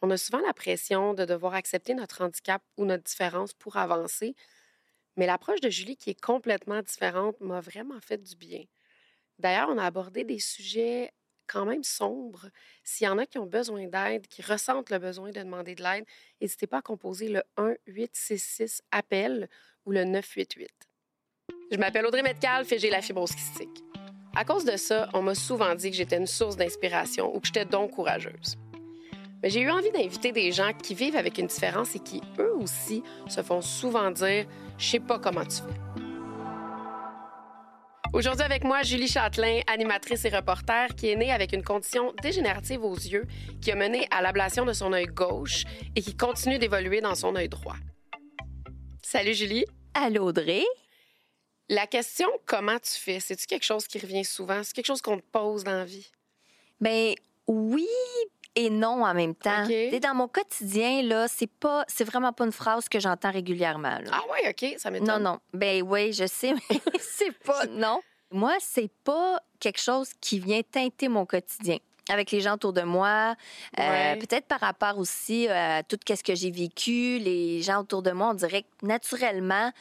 On a souvent la pression de devoir accepter notre handicap ou notre différence pour avancer, mais l'approche de Julie, qui est complètement différente, m'a vraiment fait du bien. D'ailleurs, on a abordé des sujets quand même sombres. S'il y en a qui ont besoin d'aide, qui ressentent le besoin de demander de l'aide, n'hésitez pas à composer le 1-866-APPEL ou le 988. Je m'appelle Audrey Metcalfe et j'ai la fibrose kystique. À cause de ça, on m'a souvent dit que j'étais une source d'inspiration ou que j'étais donc courageuse. Mais j'ai eu envie d'inviter des gens qui vivent avec une différence et qui, eux aussi, se font souvent dire « Je sais pas comment tu fais ». Aujourd'hui avec moi, Julie Châtelain, animatrice et reporter, qui est née avec une condition dégénérative aux yeux qui a mené à l'ablation de son œil gauche et qui continue d'évoluer dans son œil droit. Salut Julie. Allô Audrey. La question « Comment tu fais », c'est-tu quelque chose qui revient souvent? C'est quelque chose qu'on te pose dans la vie? Bien, oui et non en même temps. Okay. Dans mon quotidien, là, c'est vraiment pas une phrase que j'entends régulièrement. Là. Ah oui, OK, ça m'étonne. Non. Ben oui, je sais, mais c'est pas... Non. Moi, c'est pas quelque chose qui vient teinter mon quotidien. Avec les gens autour de moi, peut-être par rapport aussi à tout ce que j'ai vécu, les gens autour de moi, on dirait que naturellement,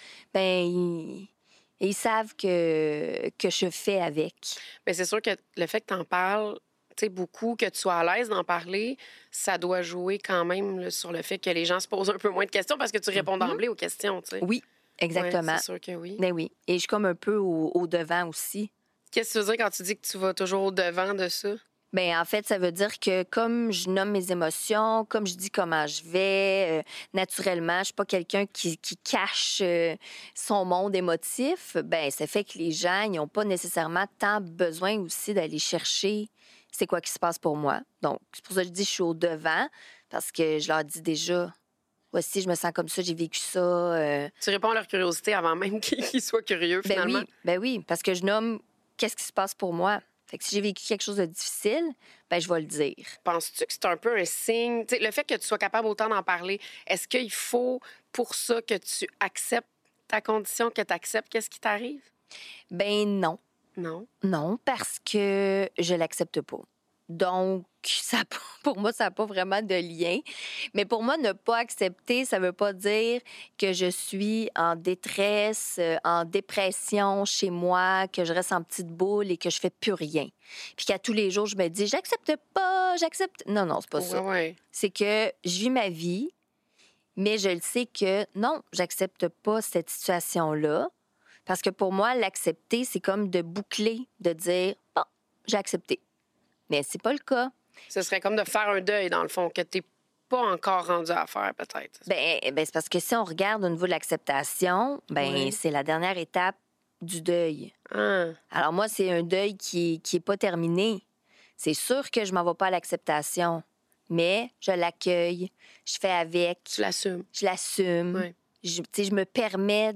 ben ils savent que je fais avec. Bien, c'est sûr que le fait que tu en parles, tu sais, beaucoup, que tu sois à l'aise d'en parler, ça doit jouer quand même là, sur le fait que les gens se posent un peu moins de questions parce que tu réponds d'emblée aux questions, tu sais. Oui, exactement. Ouais, c'est sûr que oui. Ben oui. Et je suis comme un peu au devant aussi. Qu'est-ce que tu veux dire quand tu dis que tu vas toujours au devant de ça? Bien, en fait, ça veut dire que comme je nomme mes émotions, comme je dis comment je vais, naturellement, je suis pas quelqu'un qui cache son monde émotif. Bien, ça fait que les gens, ils n'ont pas nécessairement tant besoin aussi d'aller chercher c'est quoi qui se passe pour moi. Donc, c'est pour ça que je dis que je suis au devant, parce que je leur dis déjà, voici, je me sens comme ça, j'ai vécu ça. Tu réponds à leur curiosité avant même qu'ils soient curieux, finalement. Ben oui, parce que je nomme qu'est-ce qui se passe pour moi. Fait que si j'ai vécu quelque chose de difficile, ben je vais le dire. Penses-tu que c'est un peu un signe? T'sais, le fait que tu sois capable autant d'en parler, est-ce qu'il faut pour ça que tu acceptes ta condition, que tu acceptes qu'est-ce qui t'arrive? Ben non. Non? Non, parce que je l'accepte pas. Donc, pour moi, ça n'a pas vraiment de lien. Mais pour moi, ne pas accepter, ça ne veut pas dire que je suis en détresse, en dépression chez moi, que je reste en petite boule et que je fais plus rien. Puis qu'à tous les jours, je me dis, j'accepte pas, j'accepte. Non, c'est pas ça. Ouais. C'est que je vis ma vie, mais je le sais que non, j'accepte pas cette situation-là. Parce que pour moi, l'accepter, c'est comme de boucler, de dire, bon, j'ai accepté. Mais c'est pas le cas. Ce serait comme de faire un deuil, dans le fond, que t'es pas encore rendu à faire, peut-être. Ben, c'est parce que si on regarde au niveau de l'acceptation, c'est la dernière étape du deuil. Ah. Alors moi, c'est un deuil qui est pas terminé. C'est sûr que je m'en vais pas à l'acceptation, mais je l'accueille, je fais avec. Tu l'assumes. Je l'assume. Oui. Je me permets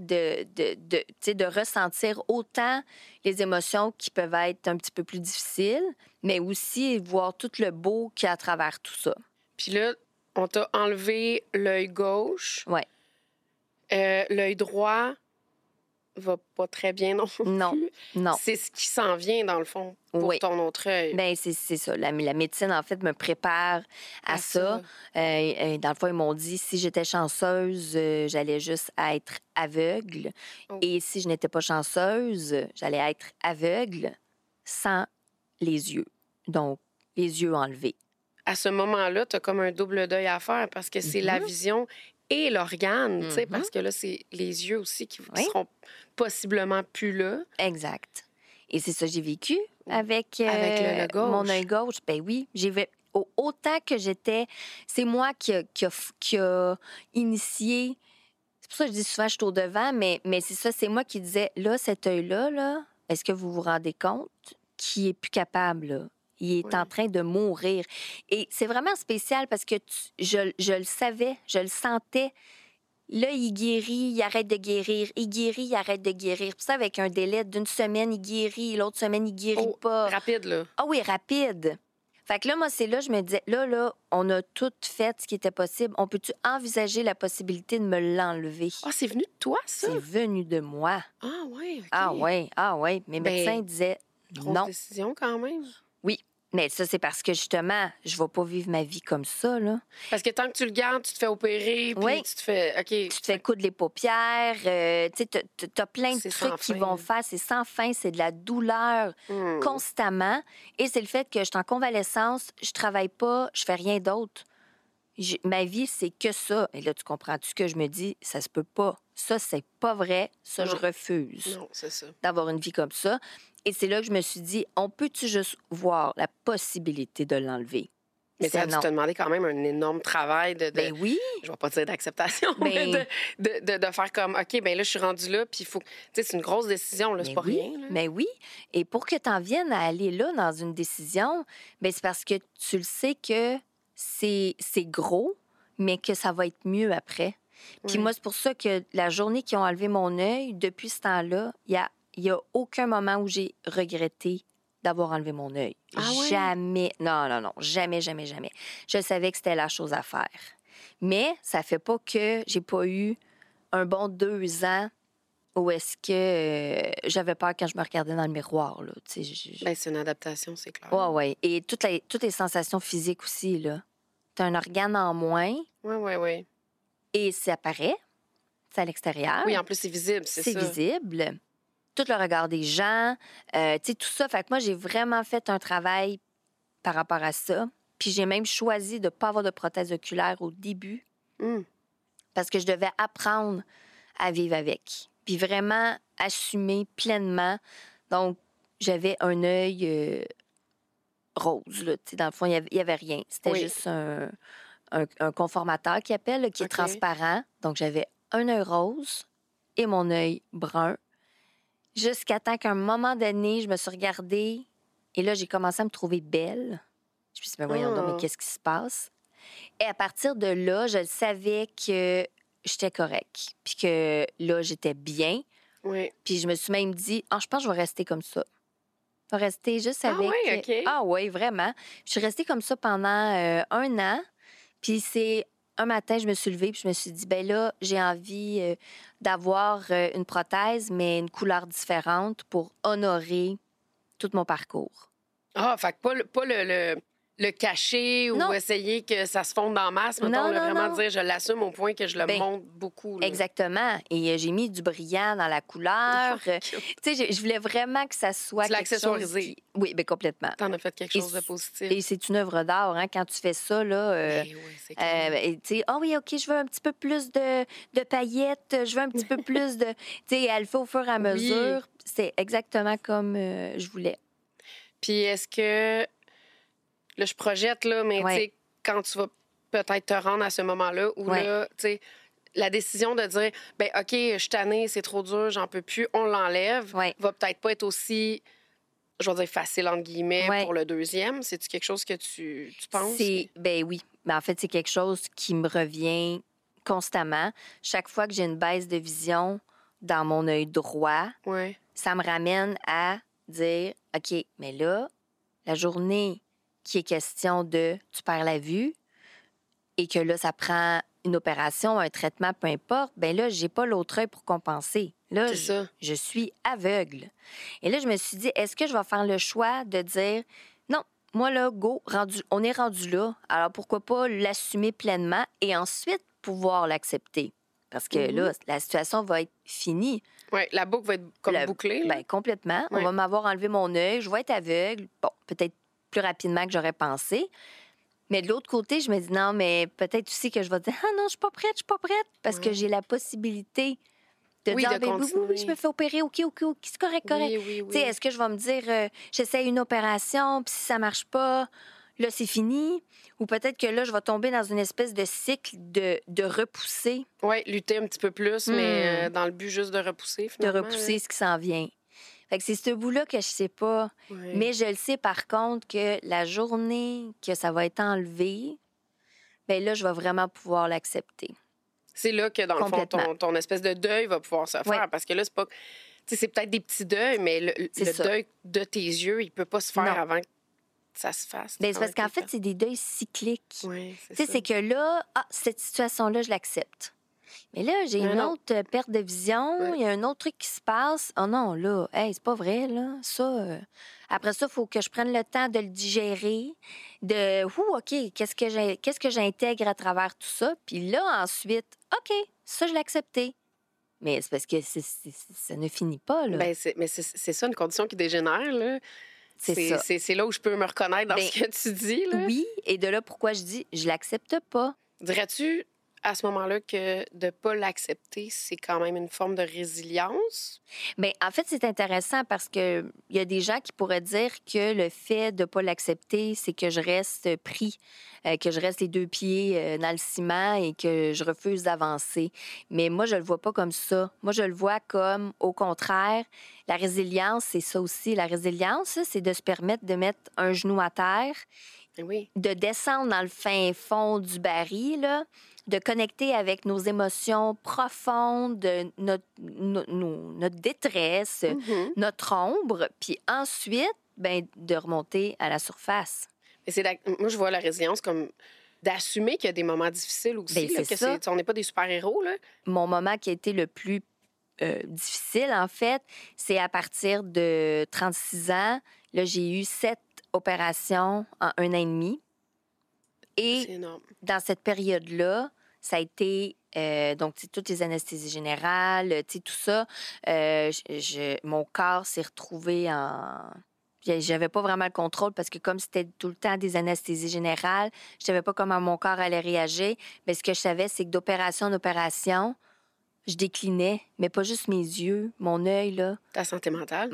de ressentir autant les émotions qui peuvent être un petit peu plus difficiles, mais aussi voir tout le beau qu'il y a à travers tout ça. Puis là, on t'a enlevé l'œil gauche. Oui. L'œil droit va pas très bien non plus. Non. C'est ce qui s'en vient, dans le fond, pour ton autre œil. Bien, c'est ça. La médecine, en fait, me prépare à ça. Dans le fond, ils m'ont dit, si j'étais chanceuse, j'allais juste être aveugle. Oh. Et si je n'étais pas chanceuse, j'allais être aveugle sans les yeux. Donc, les yeux enlevés. À ce moment-là, tu as comme un double deuil à faire parce que c'est la vision et l'organe, tu sais, parce que là, c'est les yeux aussi qui seront possiblement plus là. Exact. Et c'est ça que j'ai vécu avec le gauche. Mon œil gauche. Ben oui, autant que j'étais... C'est moi qui a initié... C'est pour ça que je dis souvent que je suis au devant, mais c'est ça, c'est moi qui disais, là, cet œil-là, là, est-ce que vous vous rendez compte qu'il est plus capable, là? Il est en train de mourir. Et c'est vraiment spécial parce que je le savais, je le sentais. Là, il guérit, il arrête de guérir. Il guérit, il arrête de guérir. Puis ça, avec un délai d'une semaine, il guérit. L'autre semaine, il guérit pas. Rapide, là. Ah oui, rapide. Fait que là, moi, c'est là, je me disais, là, on a tout fait ce qui était possible. On peut-tu envisager la possibilité de me l'enlever? Ah, c'est venu de toi, ça? C'est venu de moi. Ah oui, OK. Ah oui. Mes médecins disaient non. Grosse décision, quand même. Oui. Mais ça, c'est parce que, justement, je ne vais pas vivre ma vie comme ça, là. Parce que tant que tu le gardes, tu te fais opérer, puis Oui. tu te fais... OK. Tu te fais coudre les paupières, tu sais, t'as plein de C'est trucs sans qui fin, vont là. faire, c'est sans fin, c'est de la douleur constamment. Et c'est le fait que je suis en convalescence, je travaille pas, je fais rien d'autre. Ma vie, c'est que ça. Et là, tu comprends-tu que je me dis, ça se peut pas. Ça, c'est pas vrai. Ça, je Non. refuse Non, c'est ça. d'avoir une vie comme ça. Et c'est là que je me suis dit, on peut-tu juste voir la possibilité de l'enlever? Mais ça a C'est dû non. te demander quand même un énorme travail de Ben oui. je vais pas dire d'acceptation, Ben- mais de faire comme, OK, ben là, je suis rendue là, puis il faut... Tu sais, c'est une grosse décision, là, c'est Mais pas oui, rien, là. mais oui. Et pour que tu en viennes à aller là dans une décision, ben c'est parce que tu le sais que c'est gros, mais que ça va être mieux après. Puis Oui. moi, c'est pour ça que la journée qu'ils ont enlevé mon œil, depuis ce temps-là, il y a aucun moment où j'ai regretté d'avoir enlevé mon œil. Ah ouais? Jamais. Non, non, non. Jamais, jamais, jamais. Je savais que c'était la chose à faire. Mais ça fait pas que j'ai pas eu un bon 2 ans où est-ce que j'avais peur quand je me regardais dans le miroir, là. Tu sais, Ben, c'est une adaptation, c'est clair. ouais, ouais. Et toutes les sensations physiques aussi, là. T'as un organe en moins Oui. et ça apparaît. C'est à l'extérieur. Oui, en plus, c'est visible, c'est ça. visible. Tout le regard des gens, tu sais, tout ça. Fait que moi, j'ai vraiment fait un travail par rapport à ça. Puis j'ai même choisi de ne pas avoir de prothèse oculaire au début Hum. parce que je devais apprendre à vivre avec. Puis vraiment assumer pleinement. Donc, j'avais un œil rose, là. Tu sais, dans le fond, il y avait rien. C'était Oui. juste un conformateur qui appelle, là, qui est OK. transparent. Donc, j'avais un œil rose et mon œil brun. Jusqu'à temps qu'à un moment donné, je me suis regardée et là, j'ai commencé à me trouver belle. Je me suis dit, mais voyons donc, mais Ah. qu'est-ce qui se passe? Et à partir de là, je savais que j'étais correcte. Puis que là, j'étais bien. Oui. Puis je me suis même dit, ah, je pense que je vais rester comme ça. Je vais rester juste Ah avec... ouais, OK. Ah oui, vraiment. Je suis restée comme ça pendant 1 an. Puis c'est un matin, je me suis levée puis je me suis dit, ben là, j'ai envie d'avoir une prothèse, mais une couleur différente pour honorer tout mon parcours. Ah, fait que pas le cacher ou Non. essayer que ça se fonde en masse, mettons, Non, là, non, vraiment non. dire je l'assume au point que je le Ben, montre beaucoup. Là. Exactement. Et j'ai mis du brillant dans la couleur. Tu sais, je voulais vraiment que ça soit Tu l'as quelque chose accessoirisé. Oui, bien complètement. T'en as fait quelque chose de positif. Et c'est une œuvre d'art, hein, quand tu fais ça, là. Ben oui, c'est clair. Tu sais, ah oui, OK, je veux un petit peu plus de paillettes, je veux un petit peu plus de... Tu sais, elle fait au fur et à mesure. C'est exactement comme je voulais. Puis est-ce que... Là, je projette, là, mais Ouais. tu sais, quand tu vas peut-être te rendre à ce moment-là où Ouais. là, tu sais, la décision de dire, ben OK, je suis tannée, c'est trop dur, j'en peux plus, on l'enlève, Ouais. va peut-être pas être aussi, je vais dire facile, entre guillemets, Ouais. pour le deuxième. C'est-tu quelque chose que tu penses? Ben oui. Ben en fait, c'est quelque chose qui me revient constamment. Chaque fois que j'ai une baisse de vision dans mon œil droit, Oui. ça me ramène à dire, OK, mais là, la journée qui est question de tu perds la vue et que là, ça prend une opération, un traitement, peu importe, ben là, j'ai pas l'autre œil pour compenser. Là, C'est ça. je suis aveugle. Et là, je me suis dit, est-ce que je vais faire le choix de dire, non, moi, là, go, on est rendu là, alors pourquoi pas l'assumer pleinement et ensuite pouvoir l'accepter? Parce que là, la situation va être finie. Oui, la boucle va être comme bouclée. Là. Ben, complètement. Ouais. On va m'avoir enlevé mon œil, je vais être aveugle. Bon, peut-être plus rapidement que j'aurais pensé. Mais de l'autre côté, je me dis non, mais peut-être aussi que je vais dire ah non, je suis pas prête. Parce que j'ai la possibilité de Oui, dire de ah, ben, oui, continuer. je me fais opérer, OK, c'est correct. Oui. Tu sais, est-ce que je vais me dire j'essaie une opération, puis si ça marche pas, là, c'est fini? Ou peut-être que là, je vais tomber dans une espèce de cycle de repousser. Oui, lutter un petit peu plus, mais dans le but juste de repousser, finalement. De repousser ce qui s'en vient. Fait que c'est ce bout-là que je sais pas. Oui. Mais je le sais, par contre, que la journée que ça va être enlevé, bien là, je vais vraiment pouvoir l'accepter. C'est là que, dans le fond, ton espèce de deuil va pouvoir se faire. Ouais. Parce que là, c'est pas... Tu sais, c'est peut-être des petits deuils, mais le deuil de tes yeux, il peut pas se faire avant que ça se fasse. Bien, c'est parce qu'en fait, c'est des deuils cycliques. Oui, Tu sais, c'est que là, cette situation-là, je l'accepte. Mais là, j'ai une non. autre perte de vision. Ouais. Il y a un autre truc qui se passe. Oh non, là, hey, c'est pas vrai, là. Ça, après ça, il faut que je prenne le temps de le digérer, OK, qu'est-ce que j'intègre à travers tout ça? Puis là, ensuite, OK, ça, je l'ai accepté. Mais c'est parce que ça ne finit pas, là. Ben, c'est ça, une condition qui dégénère, là. C'est ça. C'est là où je peux me reconnaître dans Ben, ce que tu dis, là. Oui, et de là, pourquoi je dis, je l'accepte pas. Dirais-tu, à ce moment-là, que de ne pas l'accepter, c'est quand même une forme de résilience? Bien, en fait, c'est intéressant parce que il y a des gens qui pourraient dire que le fait de ne pas l'accepter, c'est que je reste pris, que je reste les deux pieds dans le ciment et que je refuse d'avancer. Mais moi, je le vois pas comme ça. Moi, je le vois comme, au contraire, la résilience, c'est ça aussi. La résilience, c'est de se permettre de mettre un genou à terre, Oui. de descendre dans le fin fond du baril, là, de connecter avec nos émotions profondes, notre détresse, Mhm. notre ombre, puis ensuite, ben, de remonter à la surface. Mais moi, je vois la résilience comme d'assumer qu'il y a des moments difficiles aussi, Ben, là, c'est que ça. on n'est pas des super-héros, là. Mon moment qui a été le plus difficile, en fait, c'est à partir de 36 ans. Là, j'ai eu 7 opérations en 1 an et demi. C'est Et énorme. dans cette période-là, ça a été donc toutes les anesthésies générales, tout ça. Mon corps s'est retrouvé en. J'avais pas vraiment le contrôle parce que comme c'était tout le temps des anesthésies générales, je savais pas comment mon corps allait réagir. Mais ce que je savais, c'est que d'opération en opération, je déclinais, mais pas juste mes yeux, mon œil, là. Ta santé mentale?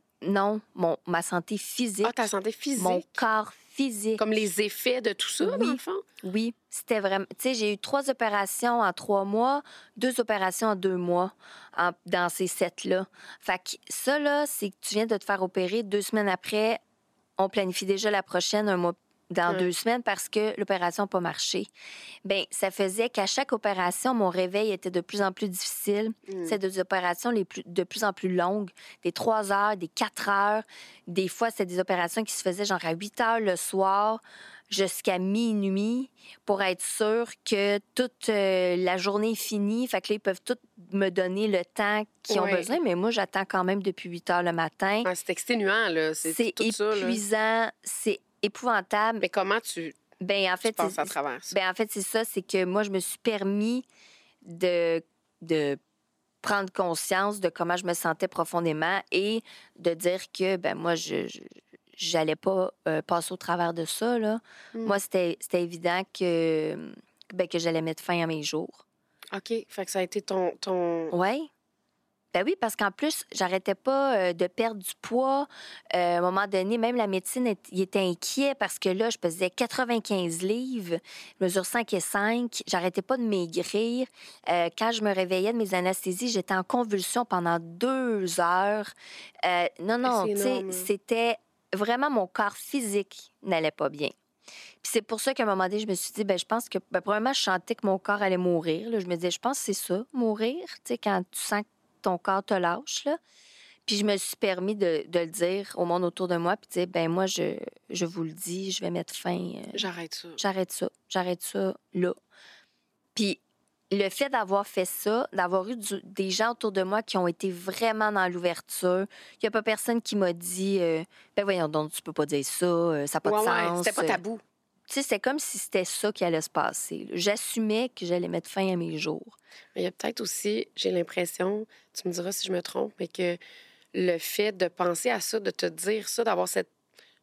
Ma santé physique. Ah, ta santé physique? Mon corps physique. Comme les effets de tout ça, Oui. dans le fond? Oui, c'était vraiment. Tu sais, j'ai eu 3 opérations en 3 mois, 2 opérations en 2 mois dans ces 7-là. Fait que ça, là, c'est que tu viens de te faire opérer 2 semaines après, on planifie déjà la prochaine dans 2 semaines parce que l'opération n'a pas marché. Bien, ça faisait qu'à chaque opération, mon réveil était de plus en plus difficile. C'est des opérations de plus en plus longues, des 3 heures, des 4 heures. Des fois, c'est des opérations qui se faisaient genre à 8 heures le soir jusqu'à minuit pour être sûr que toute la journée est finie. Fait que là, ils peuvent tout me donner le temps qu'ils ont besoin, mais moi, j'attends quand même depuis 8 heures le matin. Ah, c'est exténuant, là. C'est tout épuisant, ça, c'est épouvantable. Mais comment tu passes à travers ça? Ben, en fait, c'est ça, c'est que moi, je me suis permis de prendre conscience de comment je me sentais profondément et de dire que, ben moi, j'allais pas passer au travers de ça, là. Moi, c'était évident que j'allais mettre fin à mes jours. OK. Fait que ça a été ton... Oui. Ben oui, parce qu'en plus, j'arrêtais pas de perdre du poids. À un moment donné, même la médecine il était inquiet parce que là, je pesais 95 livres, je mesure 5 et 5. J'arrêtais pas de maigrir. Quand je me réveillais de mes anesthésies, j'étais en convulsion pendant 2 heures. Non, tu sais, c'était vraiment mon corps physique n'allait pas bien. Puis c'est pour ça qu'à un moment donné, je me suis dit, je pense que, probablement, je sentais que mon corps allait mourir. Là. Je me disais, je pense que c'est ça, mourir, tu sais, quand tu sens que ton corps te lâche, là. Puis je me suis permis de le dire au monde autour de moi, puis de dire, moi, je vous le dis, je vais mettre fin. J'arrête ça. J'arrête ça, là. Puis le fait d'avoir fait ça, d'avoir eu des gens autour de moi qui ont été vraiment dans l'ouverture, il n'y a pas personne qui m'a dit, voyons donc, tu peux pas dire ça, ça n'a pas de sens. C'était pas tabou. Tu sais, c'est comme si c'était ça qui allait se passer. Là. J'assumais que j'allais mettre fin à mes jours. Mais il y a peut-être aussi, j'ai l'impression, tu me diras si je me trompe, mais que le fait de penser à ça, de te dire ça, d'avoir cette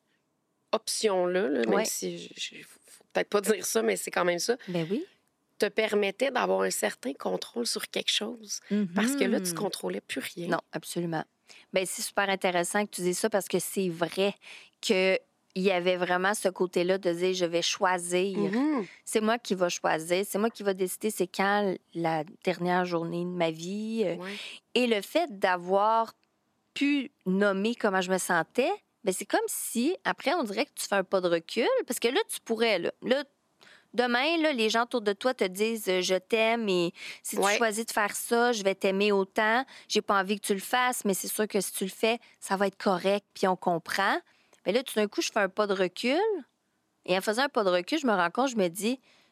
option-là, là, même si faut peut-être pas dire ça, mais c'est quand même ça. Ben oui. Te permettait d'avoir un certain contrôle sur quelque chose. Parce que là, tu contrôlais plus rien. Non, absolument. Bien, c'est super intéressant que tu dises ça parce que c'est vrai que il y avait vraiment ce côté-là de dire je vais choisir. C'est moi qui vais choisir. C'est moi qui vais décider c'est quand la dernière journée de ma vie. Et le fait d'avoir pu nommer comment je me sentais, c'est comme si, après, on dirait que tu fais un pas de recul. Parce que là, tu pourrais, là demain, là, les gens autour de toi te disent je t'aime et si tu choisis de faire ça, je vais t'aimer autant. J'ai pas envie que tu le fasses, mais c'est sûr que si tu le fais, ça va être correct, puis on comprend. Mais là, tout d'un coup, je fais un pas de recul. Et en faisant un pas de recul, je me rends compte, je me dis,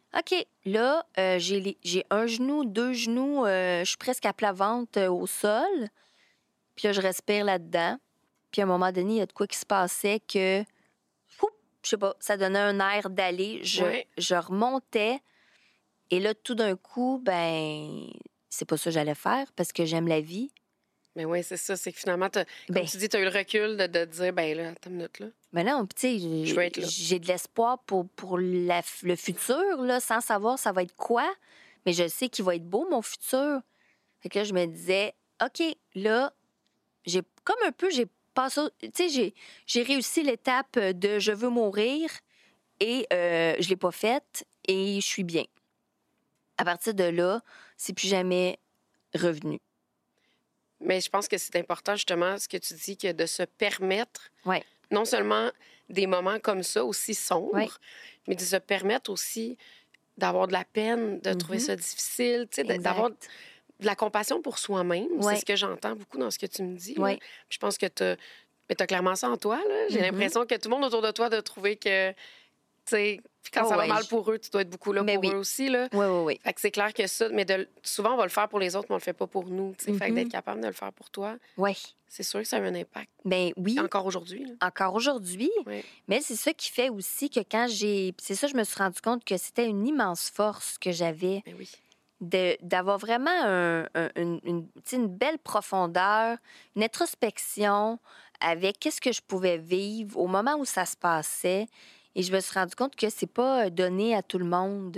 OK, là, j'ai un genou, 2 genoux, je suis presque à plat ventre au sol. Puis là, je respire là-dedans. Puis à un moment donné, il y a de quoi qui se passait que, oup, je sais pas, ça donnait un air d'aller. Je remontais. Et là, tout d'un coup, ben, c'est pas ça que j'allais faire parce que j'aime la vie. Mais oui, c'est ça. C'est que finalement, comme tu dis, tu as eu le recul de dire, ben là, attends une minute, là. Mais non, tu sais, j'ai de l'espoir pour le futur, là, sans savoir ça va être quoi. Mais je sais qu'il va être beau, mon futur. Fait que là, je me disais, OK, là, j'ai passé, tu sais, j'ai réussi l'étape de je veux mourir et je l'ai pas faite et je suis bien. À partir de là, c'est plus jamais revenu. Mais je pense que c'est important, justement, ce que tu dis, que de se permettre, ouais. non seulement des moments comme ça, aussi sombres, mais de se permettre aussi d'avoir de la peine, de trouver ça difficile, tu sais, d'avoir de la compassion pour soi-même. C'est ce que j'entends beaucoup dans ce que tu me dis. Je pense que tu as clairement ça en toi. Là. J'ai l'impression que tout le monde autour de toi doit trouver que, tu sais, quand ça va mal pour eux, tu dois être beaucoup là pour eux aussi. Là. Oui. Fait que c'est clair que ça, mais souvent, on va le faire pour les autres, mais on le fait pas pour nous. Fait que d'être capable de le faire pour toi, c'est sûr que ça a un impact. Ben oui. Encore aujourd'hui. Là. Encore aujourd'hui. Oui. Mais c'est ça qui fait aussi que quand c'est ça, je me suis rendu compte que c'était une immense force que j'avais. Ben oui. D'avoir vraiment une belle profondeur, une introspection avec qu'est-ce que je pouvais vivre au moment où ça se passait. Et je me suis rendu compte que c'est pas donné à tout le monde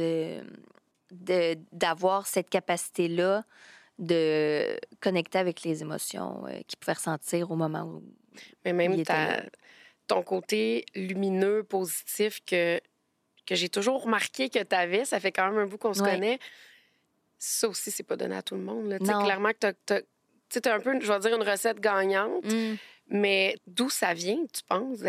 d'avoir cette capacité-là de connecter avec les émotions qu'ils pouvaient ressentir au moment où mais même il était là. Ton côté lumineux, positif que j'ai toujours remarqué que tu avais, ça fait quand même un bout qu'on se connaît. Ça aussi, c'est pas donné à tout le monde. Là. Clairement que t'as un peu, je vais dire, une recette gagnante, mais d'où ça vient, tu penses,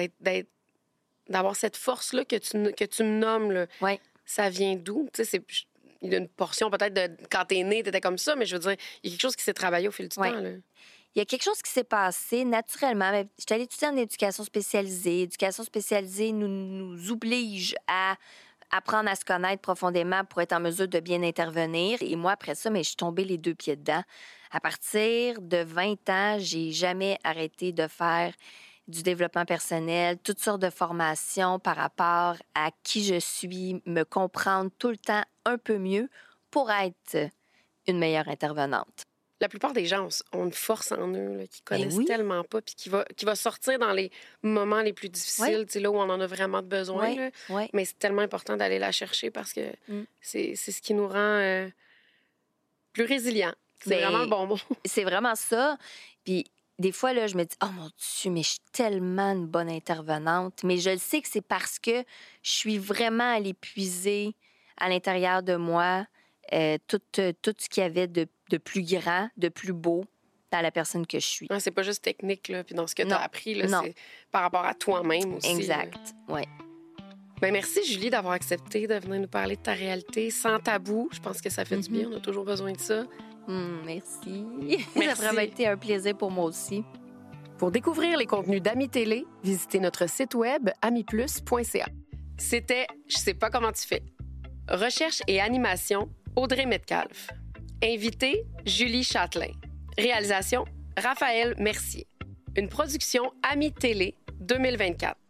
d'avoir cette force-là que tu me nommes, là, ça vient d'où? Il y a une portion peut-être de quand t'es né, t'étais comme ça, mais je veux dire, il y a quelque chose qui s'est travaillé au fil du temps. Là. Il y a quelque chose qui s'est passé naturellement. J'étais allée étudier en éducation spécialisée. Éducation spécialisée nous oblige à apprendre à se connaître profondément pour être en mesure de bien intervenir. Et moi, après ça, je suis tombée les 2 pieds dedans. À partir de 20 ans, j'ai jamais arrêté de faire du développement personnel, toutes sortes de formations par rapport à qui je suis, me comprendre tout le temps un peu mieux pour être une meilleure intervenante. La plupart des gens ont une force en eux là, qui connaissent tellement pas puis qui va sortir dans les moments les plus difficiles, là où on en a vraiment besoin. Là. Mais c'est tellement important d'aller la chercher parce que c'est ce qui nous rend plus résilients. C'est vraiment le bon mot. C'est vraiment ça. Puis des fois, là, je me dis « Oh mon Dieu, mais je suis tellement une bonne intervenante. » Mais je le sais que c'est parce que je suis vraiment allée puiser à l'intérieur de moi tout ce qu'il y avait de plus grand, de plus beau dans la personne que je suis. Non, c'est pas juste technique, là, puis dans ce que tu as appris, là, c'est par rapport à toi-même aussi. Exact, oui. Ben merci, Julie, d'avoir accepté de venir nous parler de ta réalité sans tabou. Je pense que ça fait du bien, on a toujours besoin de ça. Merci. Ça a vraiment été un plaisir pour moi aussi. Pour découvrir les contenus d'Ami Télé, visitez notre site web amiplus.ca. C'était Je sais pas comment tu fais. Recherche et animation, Audrey Metcalfe. Invité, Julie Châtelain. Réalisation, Raphaël Mercier. Une production Ami Télé 2024.